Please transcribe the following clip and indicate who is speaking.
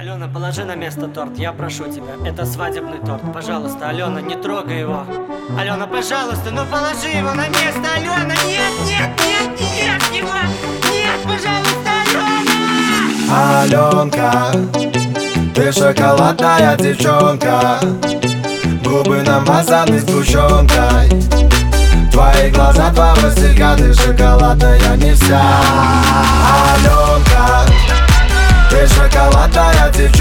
Speaker 1: Алена, положи на место торт, я прошу тебя. Это свадебный торт, пожалуйста, Алена, не трогай его. Алена, пожалуйста, ну положи его на место, Алена. Нет, нет, нет, не ешь его. Нет, пожалуйста, Алена.
Speaker 2: Аленка, ты шоколадная девчонка, губы намазаны сгущенкой, твои глаза, два взгляда, шоколадная не вся. Аленка, ты шоколадная девчонка,